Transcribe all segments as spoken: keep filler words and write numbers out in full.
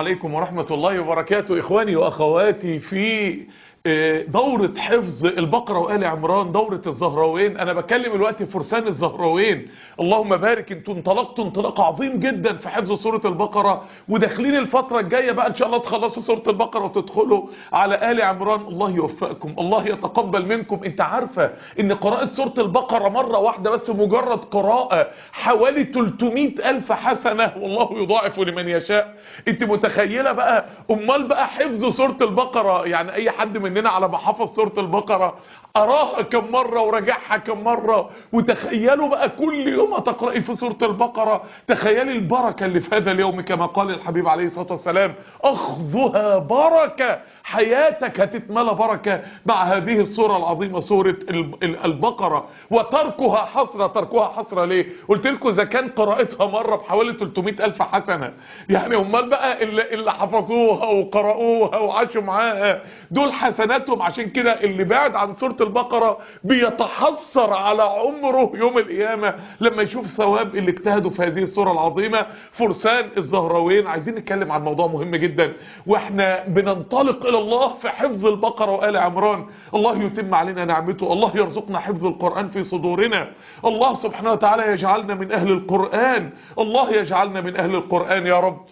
عليكم ورحمة الله وبركاته. إخواني وأخواتي في دورة حفظ البقرة وآل عمران، دورة الزهراوين. أنا بكلم الوقت فرسان الزهراوين، اللهم بارك. انتوا انطلقتوا انطلاق عظيم جدا في حفظ سورة البقرة، وداخلين الفترة الجاية بقى إن شاء الله تخلصوا سورة البقرة وتدخلوا على آل عمران. الله يوفقكم، الله يتقبل منكم. انت عارفة ان قراءة سورة البقرة مرة واحدة بس، مجرد قراءة حوالي ثلاثمائة ألف حسنة، والله يضاعف لمن يشاء. انت متخيلة بقى؟ امال بقى حفظ سورة البقرة، يعني اي حد مننا على ما حفظ سورة البقرة اراها كم مرة وراجعها كم مرة. وتخيلوا بقى كل يوم تقرأي في سورة البقرة، تخيلي البركة اللي في هذا اليوم، كما قال الحبيب عليه الصلاة والسلام: اخذها بركة، حياتك هتتملى بركة مع هذه السورة العظيمة، سورة البقرة. وتركها حسرة. تركها حسرة ليه؟ قلت لكم اذا كان قراءتها مرة بحوالي ثلاثمائة ألف حسنة، يعني امال بقى اللي, اللي حفظوها وقرأوها وعاشوا معاها دول حسناتهم. عشان كده اللي بعد عن سورة البقرة بيتحسر على عمره يوم القيامة لما يشوف ثواب اللي اجتهدوا في هذه السورة العظيمة. فرسان الزهراوين، عايزين نتكلم عن موضوع مهم جدا واحنا بننطلق الى الله في حفظ البقرة وآل عمران. الله يتم علينا نعمته، الله يرزقنا حفظ القرآن في صدورنا، الله سبحانه وتعالى يجعلنا من اهل القرآن، الله يجعلنا من اهل القرآن يا رب.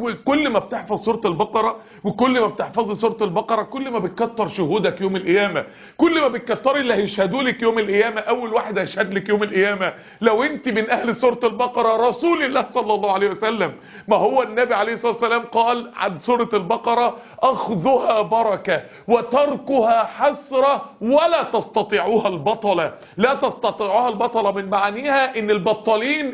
كل ما بتحفظ سورة البقرة وكل ما بتحفظ سورة البقرة كل ما بتكتر شهودك يوم القيامة، كل ما بتكتر اللي هيشهدوا لك يوم القيامة. اول واحد هيشهد لك يوم القيامة لو انت من اهل سورة البقرة رسول الله صلى الله عليه وسلم. ما هو النبي عليه الصلاة والسلام قال عن سورة البقرة: اخذها بركة وتركها حسرة ولا تستطيعوها البطلة. لا تستطيعوها البطلة من معانيها ان البطالين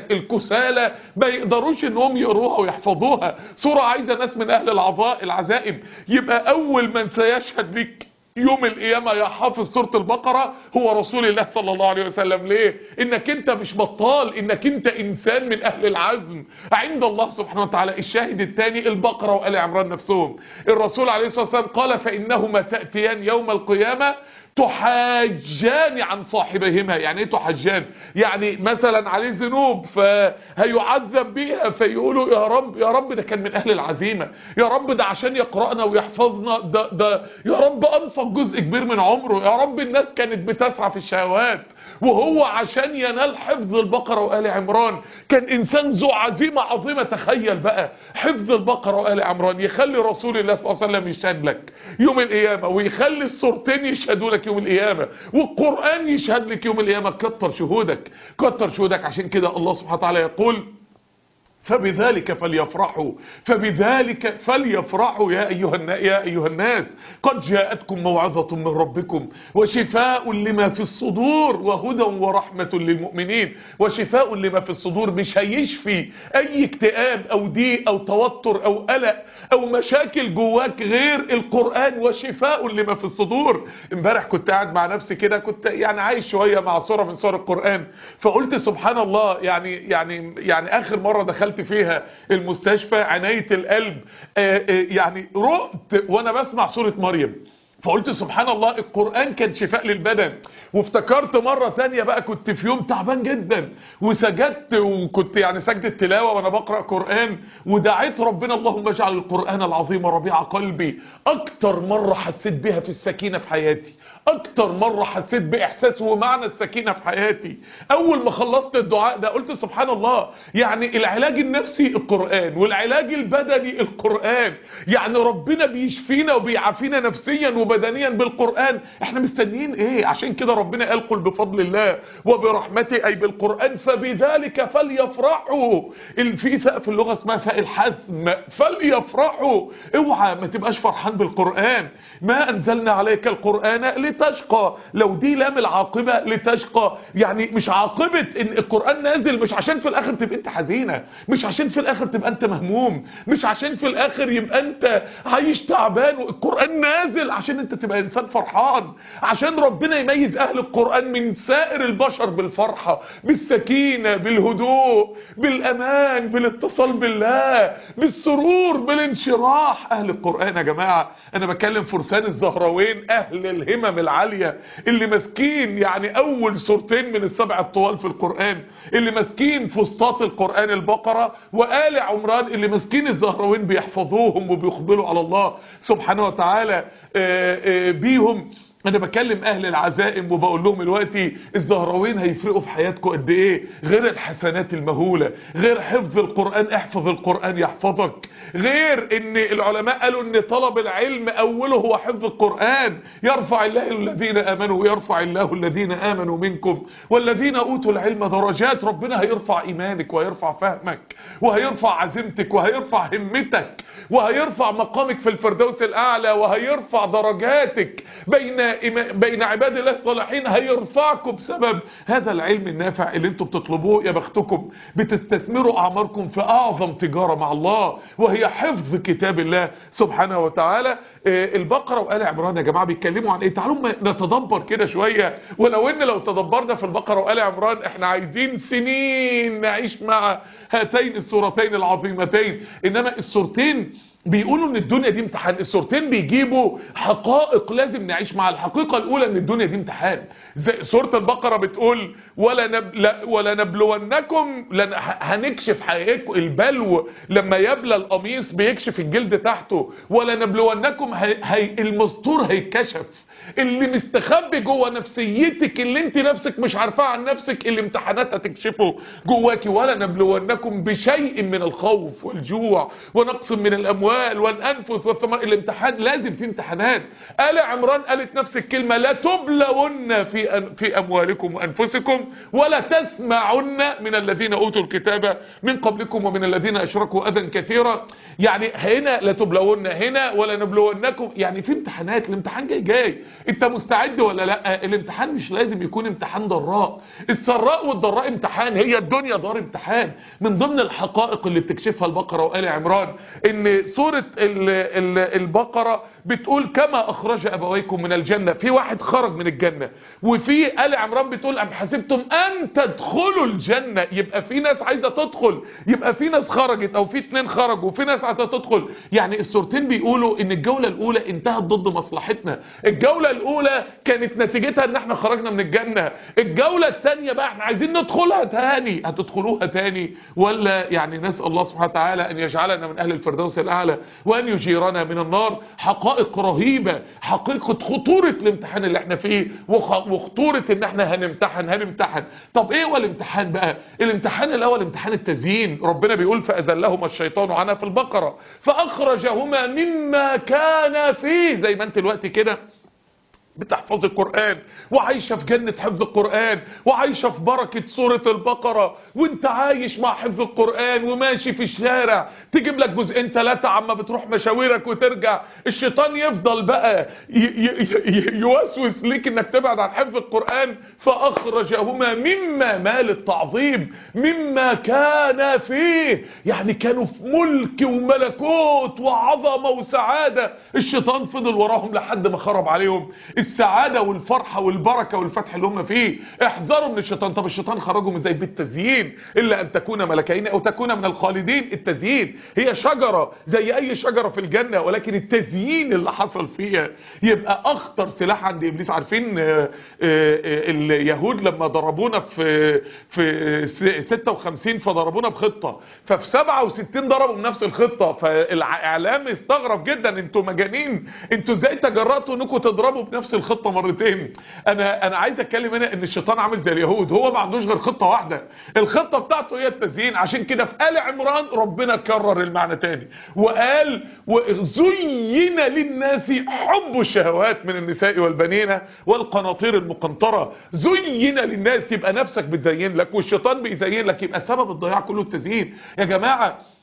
الكسالى ما يقدروش انهم يقروها ويحفظوها. سورة عايزة ناس من اهل العزائم. يبقى اول من سيشهد لك يوم القيامة يا حافظ سورة البقرة هو رسول الله صلى الله عليه وسلم. ليه؟ انك انت مش بطال، انك انت انسان من اهل العزم عند الله سبحانه وتعالى. الشاهد الثاني البقرة وآل عمران نفسهم. الرسول عليه الصلاة والسلام قال: فإنهما تأتيان يوم القيامة تحاجان عن صاحبهما. يعني ايه تحاجان؟ يعني مثلا عليه ذنوب فهيعذب بيها، فيقولوا: يا رب يا رب ده كان من اهل العزيمة، يا رب ده عشان يقرأنا ويحفظنا، ده, ده يا رب انفق جزء كبير من عمره، يا رب الناس كانت بتسعى في الشهوات وهو عشان ينال حفظ البقرة وآل عمران كان انسان ذو عزيمة عظيمة. تخيل بقى حفظ البقرة وآل عمران يخلي رسول الله صلى الله عليه وسلم يشهد لك يوم القيامة، ويخلي السورتين يشهدوا لك يوم القيامة، والقرآن يشهد لك يوم القيامة. كتر شهودك، كتر شهودك. عشان كده الله سبحانه وتعالى يقول: فبذلك فليفرحوا، فبذلك فليفرحوا يا أيها يا أيها الناس قد جاءتكم موعظة من ربكم وشفاء لما في الصدور وهدى ورحمة للمؤمنين. وشفاء لما في الصدور مش هيشفي أي اكتئاب أو ضيق أو توتر أو قلق أو مشاكل جواك غير القرآن. وشفاء لما في الصدور. امبارح كنت قاعد مع نفسي كده، كنت يعني عايش شوية مع سورة من سور القرآن، فقلت سبحان الله، يعني يعني يعني آخر مرة دخلت فيها المستشفى عناية القلب آآ آآ يعني رقت وانا بسمع سورة مريم، فقلت سبحان الله القرآن كان شفاء للبدن. وافتكرت مرة تانية بقى كنت في يوم تعبان جدا وسجدت، وكنت يعني سجدة تلاوة وانا بقرأ قرآن، ودعيت ربنا: اللهم اجعل القرآن العظيم ربيع قلبي. اكتر مرة حسيت بها في السكينة في حياتي، اكتر مرة حسيت باحساس ومعنى السكينة في حياتي اول ما خلصت الدعاء ده. قلت سبحان الله، يعني العلاج النفسي القرآن والعلاج البدني القرآن، يعني ربنا بيشفينا وبيعافينا نفسيا وبدنيا بالقرآن. احنا مستنيين ايه؟ عشان كده ربنا قال: قل بفضل الله وبرحمته، اي بالقرآن، فبذلك فليفرحوا. في فاء في اللغة اسمها فاء الحزم، فليفرحوا. اوعى ما تبقاش فرحان بالقرآن. ما انزلنا عليك القرآن لتشقى. لو دي لام العاقبة لتشقى، يعني مش عاقبة ان القرآن نازل مش عشان في الاخر تبقى انت حزينة، مش عشان في الاخر تبقى انت مهموم، مش عشان في الاخر يبقى انت عايش تعبان. القرآن نازل عشان انت تبقى انسان فرحان، عشان ربنا يميز اهل القرآن من سائر البشر بالفرحة، بالسكينة، بالهدوء، بالامان، بالاتصال بالله، بالسرور، بالانشراح. اهل القرآن يا جماعة انا بكلم فرسان الزهراوين، اهل الهمم العالية اللي ماسكين يعني اول سورتين من السبع الطوال في القرآن، اللي ماسكين فسطاط القرآن البقرة وآل عمران، اللي ماسكين الزهراوين بيحفظوهم وبيقبلوا على الله سبحانه وتعالى بيهم. انا بكلم اهل العزائم وبقول لهم دلوقتي الزهراوين هيفرقوا في حياتكم قد ايه، غير الحسنات المهولة، غير حفظ القرآن، احفظ القرآن يحفظك، غير ان العلماء قالوا ان طلب العلم اوله هو حفظ القرآن. يرفع الله الذين امنوا ويرفع الله الذين امنوا منكم والذين اوتوا العلم درجات. ربنا هيرفع ايمانك وهيرفع فهمك وهيرفع عزيمتك وهيرفع همتك وهيرفع مقامك في الفردوس الاعلى وهيرفع درجاتك بين بين عباد الله الصالحين، هيرفعكم بسبب هذا العلم النافع اللي انتم بتطلبوه. يا بختكم بتستثمروا اعماركم في اعظم تجارة مع الله وهي حفظ كتاب الله سبحانه وتعالى. البقرة وآل عمران يا جماعة بيتكلموا عن ايه؟ تعالوا نتدبر كده شوية. ولو ان لو تدبرنا في البقرة وآل عمران احنا عايزين سنين نعيش مع هاتين السورتين العظيمتين، انما السورتين بيقولوا ان الدنيا دي امتحان. السورتين بيجيبوا حقائق لازم نعيش مع الحقيقة الاولى ان الدنيا دي امتحان. زي سورة البقرة بتقول ولا نبل ولا نبلونكم، لن هنكشف حقيقتكم. البلو لما يبلى القميص بيكشف الجلد تحته. ولا نبلونكم هي هي المستور هيتكشف، اللي مستخبي جوه نفسيتك اللي انت نفسك مش عارفاه عن نفسك الامتحانات هتكشفه جواكي. ولا نبلونكم بشيء من الخوف والجوع ونقص من الاموال والانفس والثمار. الامتحان لازم في امتحانات. آل عمران قالت نفس الكلمة، لا تبلون في في اموالكم وانفسكم ولا تسمعن من الذين اوتوا الكتاب من قبلكم ومن الذين اشركوا اذى كثيرا. يعني هنا لا تبلون، هنا ولا نبلونكم، يعني في امتحانات. الامتحان جاي جاي، انت مستعد ولا لا؟ الامتحان مش لازم يكون امتحان ضراء، السراء والضراء امتحان، هي الدنيا دار امتحان. من ضمن الحقائق اللي بتكشفها البقرة وآل عمران ان سورة البقرة بتقول كما اخرج ابويكم من الجنة، في واحد خرج من الجنة. وفي آل عمران بتقول ام حسبتم ان تدخلوا الجنة، يبقى في ناس عايزة تدخل، يبقى في ناس خرجت او في اتنين خرجوا وفي ناس عايزة تدخل. يعني السورتين بيقولوا ان الجولة الاولى انتهت ضد مصلحتنا، الجولة الاولى كانت نتيجتها ان احنا خرجنا من الجنة، الجولة الثانية بقى احنا عايزين ندخلها تاني. هتدخلوها تاني ولا؟ يعني نسأل الله سبحانه وتعالى ان يجعلنا من اهل الفردوس الاعلى وان يجيرنا من النار. حقائق رهيبة، حقيقة خطورة الامتحان اللي احنا فيه وخطورة ان احنا هنمتحن هنمتحن. طب ايه هو الامتحان بقى؟ الامتحان الاول امتحان التزيين. ربنا بيقول فأذلهما الشيطان عنها في البقرة فاخرجهما مما كان فيه. زي ما انت دلوقتي كده بتحفظ القرآن وعايشة في جنة حفظ القرآن وعايشة في بركة سورة البقرة، وانت عايش مع حفظ القرآن وماشي في الشارع تجيب لك جزئين ثلاثة عما بتروح مشاويرك وترجع، الشيطان يفضل بقى يوسوس ليك انك تبعد عن حفظ القرآن. فأخرجهما مما مال التعظيم مما كان فيه، يعني كانوا في ملك وملكوت وعظمة وسعادة. الشيطان فضل وراهم لحد ما خرب عليهم السعادة والفرحة والبركة والفتح اللي هم فيه. احذروا من الشيطان. طب الشيطان خرجوا من زي بالتزيين، إلا أن تكون ملكين أو تكون من الخالدين. التزيين هي شجرة زي أي شجرة في الجنة، ولكن التزيين اللي حصل فيها يبقى أخطر سلاح عند إبليس. عارفين اليهود لما ضربونا في في ستة وخمسين فضربونا بخطة، ففي سبعة وستين ضربوا بنفس الخطة. فالإعلام استغرب جدا، انتوا مجانين، انتوا ازاي تجرأتوا انكم تضربوا بنفس الخطة مرتين؟ انا انا عايز اتكلم هنا ان الشيطان عامل زي اليهود، هو ما عندوش غير خطة واحدة، الخطة بتاعته هي التزيين. عشان كده في آل عمران ربنا كرر المعنى تاني وقال وزين للناس حب الشهوات من النساء والبنين والقناطير المقنطرة. زين للناس، يبقى نفسك بتزين لك والشيطان بيزين لك، يبقى سبب الضياع كله التزيين. يا جماعة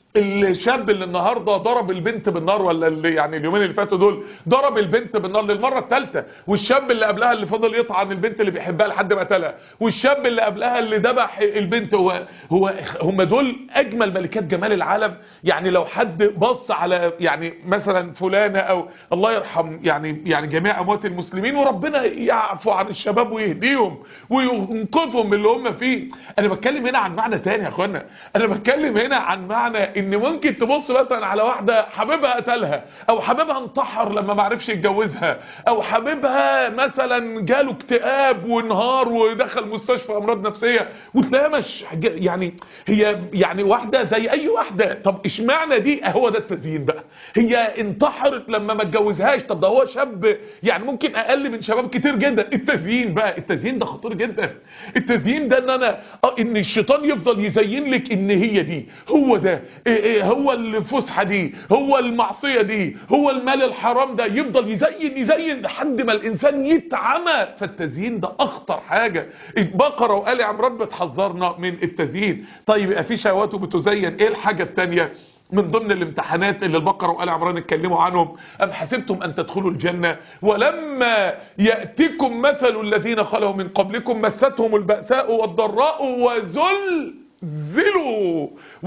الشاب اللي النهارده ضرب البنت بالنار، ولا اللي يعني اليومين اللي فاتوا دول ضرب البنت بالنار للمره الثالثه، والشاب اللي قبلها اللي فضل يطعن البنت اللي بيحبها لحد ما قتلها، والشاب اللي قبلها اللي ذبح البنت، هو هو هم دول اجمل ملكات جمال العالم. يعني لو حد بص على يعني مثلا فلانه، او الله يرحم يعني يعني جميع اموات المسلمين، وربنا يعفو عن الشباب ويهديهم وينقذهم من اللي هم فيه. انا بتكلم هنا عن معنى تاني يا اخوانا، انا بتكلم هنا عن معنى ان ممكن تبص مثلا على واحده حبيبها قتلها، او حبيبها انتحر لما ما عرفش يتجوزها، او حبيبها مثلا جاله اكتئاب وانهار ودخل مستشفى امراض نفسيه، وتلاقيها مش يعني هي يعني واحده زي اي واحده. طب اشمعنى دي؟ هو ده التزيين بقى. هي انتحرت لما ما اتجوزهاش، طب ده هو شاب يعني ممكن اقل من شباب كتير جدا. التزيين بقى، التزيين ده خطير جدا. التزيين ده ان انا اه ان الشيطان يفضل يزين لك ان هي دي، هو ده إيه إيه هو الفسحه دي، هو المعصيه دي، هو المال الحرام ده، يفضل يزين يزين لحد ما الانسان يتعمى. فالتزيين ده اخطر حاجه. البقره وآل عمران بتحذرنا من التزيين. طيب يبقى في شهوات بتزين، ايه الحاجه الثانيه من ضمن الامتحانات اللي البقره وآل عمران اتكلموا عنهم؟ ام حسبتم ان تدخلوا الجنه ولما ياتكم مثل الذين خلوا من قبلكم مستهم البأساء والضراء وزل زلوا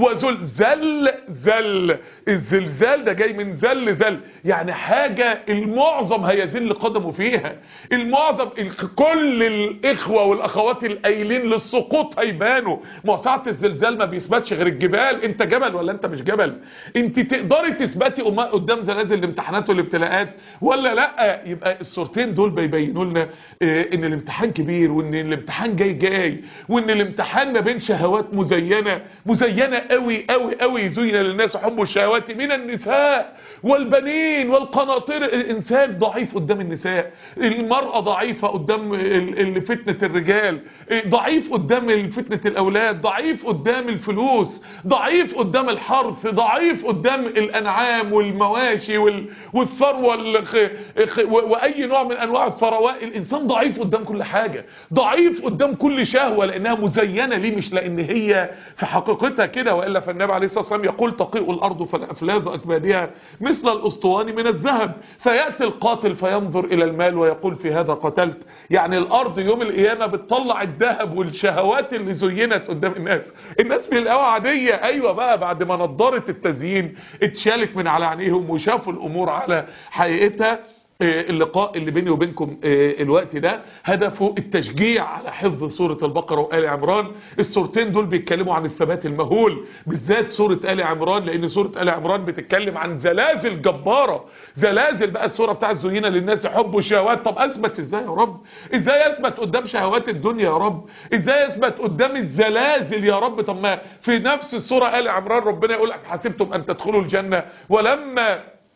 وزلزل زل. الزلزال ده جاي من زل زل، يعني حاجة المعظم هيزل قدمه فيها. المعظم كل الإخوة والأخوات القايلين للسقوط هيبانوا. موسعة الزلزال ما بيثبتش غير الجبال. انت جبل ولا انت مش جبل؟ انت تقدري تثبتي قدام زلازل الامتحانات والابتلاءات ولا لا؟ يبقى الصورتين دول بيبينوا لنا ان الامتحان كبير، وان الامتحان جاي جاي، وان الامتحان ما بين شهوات مزينة مزينة قوي قوي قوي. زين للناس حب الشهوات من النساء والبنين والقناطير. الانسان ضعيف قدام النساء، المرأة ضعيفة قدام فتنة الرجال، ضعيف قدام فتنة الاولاد، ضعيف قدام الفلوس، ضعيف قدام الحرث، ضعيف قدام الانعام والمواشي والثروة واي نوع من انواع الثروات. الانسان ضعيف قدام كل حاجة، ضعيف قدام كل شهوة، لانها مزينة ليه، مش لان هي في حقيقتها كده. وإلا فالنبي عليه الصلاة والسلام يقول تقيء الأرض فالأفلاذ أكبادها مثل الأسطوان من الذهب، فيأتي القاتل فينظر إلى المال ويقول في هذا قتلت. يعني الأرض يوم القيامة بتطلع الذهب والشهوات اللي زينت قدام الناس. الناس بيلاقوها عادية، أيوة بقى بعد ما نضارة التزيين اتشالت من على عينيهم وشافوا الأمور على حقيقتها. اللقاء اللي بيني وبينكم الوقت ده هدفه التشجيع على حفظ سورة البقرة وآل عمران. السورتين دول بيتكلموا عن الثبات المهول، بالذات سورة آل عمران، لان سورة آل عمران بتتكلم عن زلازل جبارة. زلازل بقى السورة بتاعت زينة للناس حب الشهوات. طب اثبت ازاي يا رب؟ ازاي اثبت قدام شهوات الدنيا يا رب؟ ازاي اثبت قدام الزلازل يا رب؟ طب ما في نفس السورة آل عمران ربنا يقول حسبتم ان تدخلوا الجنة ولما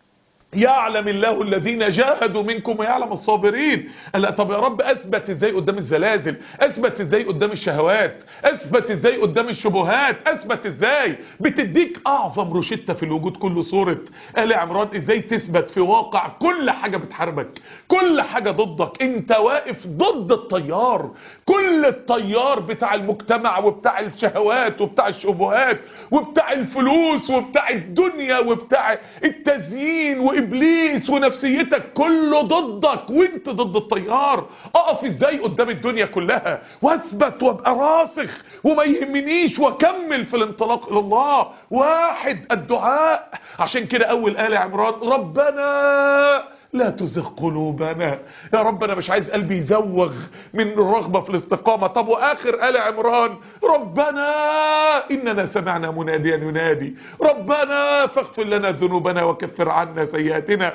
يعلم الله الذين جاهدوا منكم ويعلم الصابرين. لا طب يا رب اثبت ازاي قدام الزلازل؟ اثبت ازاي قدام الشهوات؟ اثبت ازاي قدام الشبهات؟ اثبت ازاي؟ بتديك اعظم روشتة في الوجود كله سورة آل عمران، ازاي تثبت في واقع كل حاجة بتحاربك، كل حاجة ضدك، انت واقف ضد التيار، كل التيار بتاع المجتمع وبتاع الشهوات وبتاع الشبهات وبتاع الفلوس وبتاع الدنيا وبتاع التزيين وابليس ونفسيتك، كله ضدك وانت ضد التيار. اقف ازاي قدام الدنيا كلها واثبت وابقى راسخ وما يهمنيش واكمل في الانطلاق الى الله؟ واحد، الدعاء. عشان كده اول آل عمران ربنا لا تزغ قلوبنا. يا رب انا مش عايز قلبي يزوغ من الرغبة في الاستقامة. طب واخر آل عمران ربنا اننا سمعنا مناديا ينادي ربنا فاغفر لنا ذنوبنا وكفر عنا سيئاتنا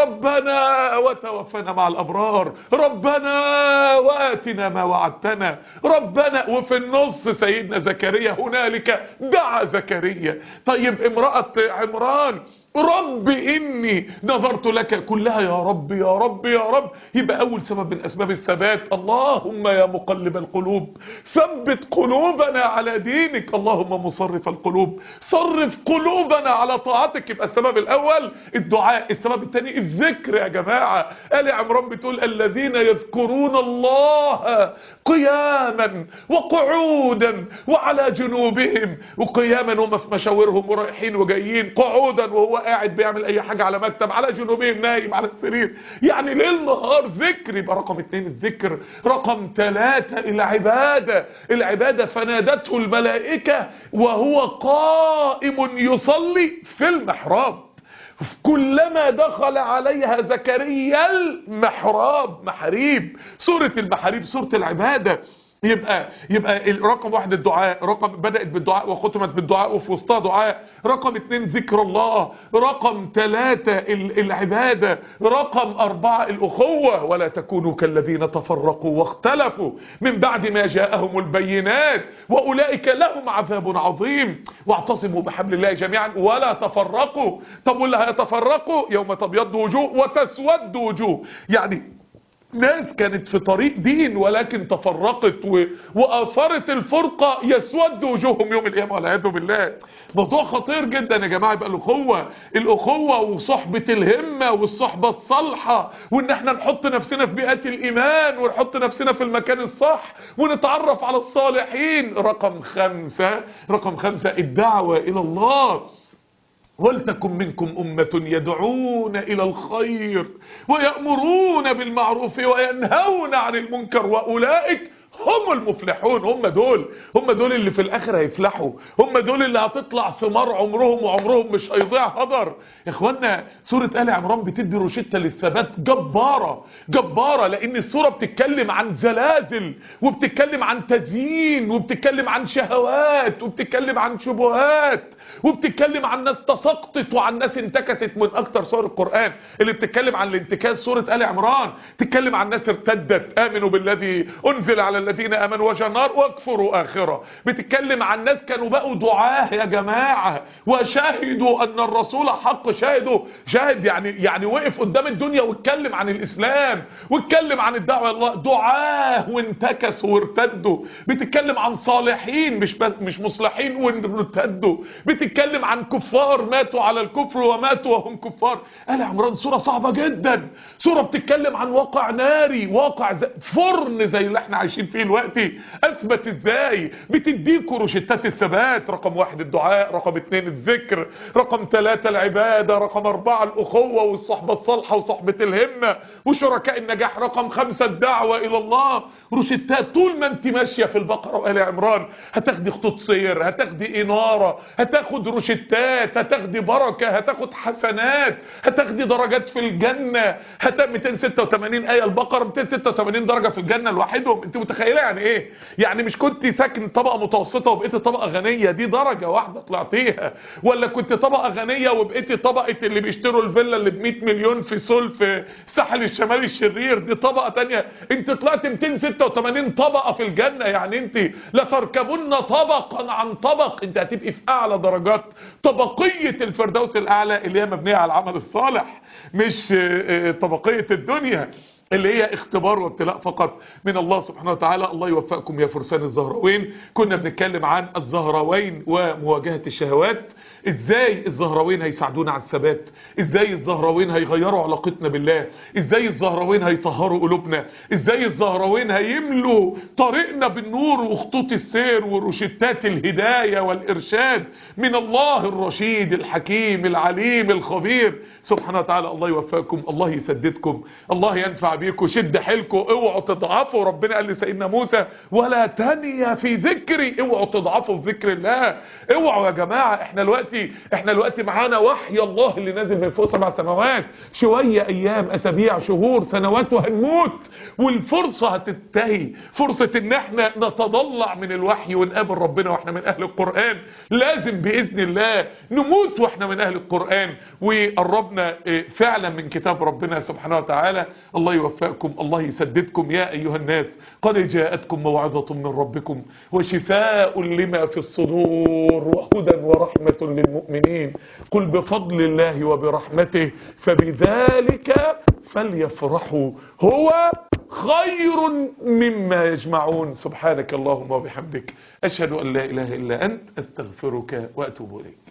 ربنا وتوفنا مع الابرار ربنا واتنا ما وعدتنا ربنا. وفي النص سيدنا زكريا هنالك دعا زكريا. طيب امرأة عمران رب إني نظرت لك كلها يا رب يا رب يا رب. يبقى أول سبب من أسباب الثبات اللهم يا مقلب القلوب ثبت قلوبنا على دينك. اللهم مصرف القلوب صرف قلوبنا على طاعتك. يبقى السبب الأول الدعاء. السبب الثاني الذكر يا جماعة. آل عمران بتقول الذين يذكرون الله قياما وقعودا وعلى جنوبهم. وقياما هم في مشاورهم ورايحين وجايين، قعودا وهو قاعد بيعمل اي حاجة على مكتب، على جنوبهم نايم على السرير، يعني ليل نهار ذكر. يبقى رقم اتنين الذكر. رقم ثلاثة العبادة. العبادة فنادته الملائكة وهو قائم يصلي في المحراب. كلما دخل عليها زكريا المحراب. محاريب، سورة المحاريب سورة العبادة. يبقى يبقى رقم واحد الدعاء، رقم بدأت بالدعاء وختمت بالدعاء وفي وسطها دعاء. رقم اتنين ذكر الله. رقم ثلاثة العبادة. رقم أربعة الأخوة. ولا تكونوا كالذين تفرقوا واختلفوا من بعد ما جاءهم البينات وأولئك لهم عذاب عظيم. واعتصموا بحبل الله جميعا ولا تفرقوا. طب واللي هيتفرقوا يوم تبيض وجوه وتسود وجوه، يعني ناس كانت في طريق دين ولكن تفرقت و... وآثرت الفرقة يسود وجوههم يوم القيامة والعياذ بالله. موضوع خطير جدا يا جماعة. يبقى الأخوة الأخوة وصحبة الهمة والصحبة الصالحة، وإن احنا نحط نفسنا في بيئة الإيمان ونحط نفسنا في المكان الصح ونتعرف على الصالحين. رقم خمسة رقم خمسة الدعوة إلى الله. ولتكن منكم أمة يدعون إلى الخير ويأمرون بالمعروف وينهون عن المنكر وأولئك هم المفلحون. هم دول هم دول اللي في الآخر هيفلحوا. هم دول اللي هتطلع ثمار عمرهم وعمرهم مش هيضيع هدر. يا اخوانا سورة آل عمران بتدي روشتة للثبات جبارة جبارة، لأن السورة بتتكلم عن زلازل وبتتكلم عن تزيين وبتتكلم عن شهوات وبتتكلم عن شبهات وبتتكلم عن ناس تسقطت وعن ناس انتكست. من اكتر سور القرآن اللي بتتكلم عن الانتكاس سورة آل عمران. تتكلم عن ناس ارتدت آمنوا بالذي انزل على الذين امنوا وجه النار واكفروا اخره. بتتكلم عن ناس كانوا بقوا دعاه يا جماعة وشاهدوا ان الرسول حق. شاهدوا شاهد يعني يعني وقف قدام الدنيا واتكلم عن الاسلام واتكلم عن الدعوة الله. دعاه وانتكسوا وارتدوا. بتتكلم عن صالحين مش بس مش مصلحين وارتدوا. بتتكلم عن كفار ماتوا على الكفر وماتوا وهم كفار. آل عمران سورة صعبة جدا. سورة بتتكلم عن واقع ناري، واقع زي فرن زي اللي احنا عايشين فيه دلوقتي. اثبت ازاي؟ بتديكوا روشتات الثبات. رقم واحد الدعاء، رقم اتنين الذكر، رقم ثلاثة العبادة، رقم اربعة الاخوة والصحبة الصالحة وصحبة الهمة وشركاء النجاح، رقم خمسة الدعوة الى الله. روشتات طول ما انت ماشية في البقرة وآل عمران هتاخدي خطوط سير، هتاخدي انارة، هتاخد روشتات، هتاخدي بركة، هتاخد حسنات، هتاخدي درجات في الجنة. هت مئتين وستة وثمانين آية البقرة مئتين وستة وثمانين درجة في الجنة لوحدهم. انت متخيلة يعني ايه؟ يعني مش كنت ساكن طبقة متوسطة وبقيت طبقة غنية، دي درجة واحدة طلعتيها، ولا كنت طبقة غنية وبقيت طبقة اللي بيشتروا الفيلا اللي ب مئة مليون في سول في الساحل الشمالي الشرير، دي طبقة تانية. انت طلعت مئتين وستة وثمانين طبقة في الجنة. يعني انت لا تركبن طبقا عن طبق، انت هتبقي في اعلى درجات طبقية الفردوس الاعلى اللي هي مبنية على العمل الصالح، مش طبقية الدنيا اللي هي اختبار وابتلاء فقط من الله سبحانه وتعالى. الله يوفقكم يا فرسان الزهراوين. كنا بنتكلم عن الزهراوين ومواجهة الشهوات. ازاي الزهراوين هيساعدونا على الثبات، ازاي الزهراوين هيغيروا علاقتنا بالله، ازاي الزهراوين هيطهروا قلوبنا، ازاي الزهراوين هيملوا طريقنا بالنور وخطوط السير وروشتات الهداية والارشاد من الله الرشيد الحكيم العليم الخبير سبحانه وتعالى. الله يوفقكم، الله يسددكم، الله ينفع بيكم. شد حيلكم، اوعوا تضعفوا. ربنا قال لسيدنا موسى ولا تنيا في ذكري، اوعوا تضعفوا في ذكر الله. اوعوا يا جماعة. احنا دلوقتي احنا دلوقتي معانا وحي الله اللي نازل من فوق سبع سماوات. شوية ايام، اسابيع، شهور، سنوات وهنموت، والفرصة هتنتهي. فرصة ان احنا نتضلع من الوحي ونقابل ربنا واحنا من اهل القرآن. لازم باذن الله نموت واحنا من اهل القرآن وقربنا فعلا من كتاب ربنا سبحانه وتعالى. الله يوفقنا. يوفقكم، الله يسددكم. يا أيها الناس قد جاءتكم موعظة من ربكم وشفاء لما في الصدور وهدى ورحمة للمؤمنين. قل بفضل الله وبرحمته فبذلك فليفرحوا هو خير مما يجمعون. سبحانك اللهم وبحمدك أشهد أن لا إله إلا أنت أستغفرك وأتوب إليك.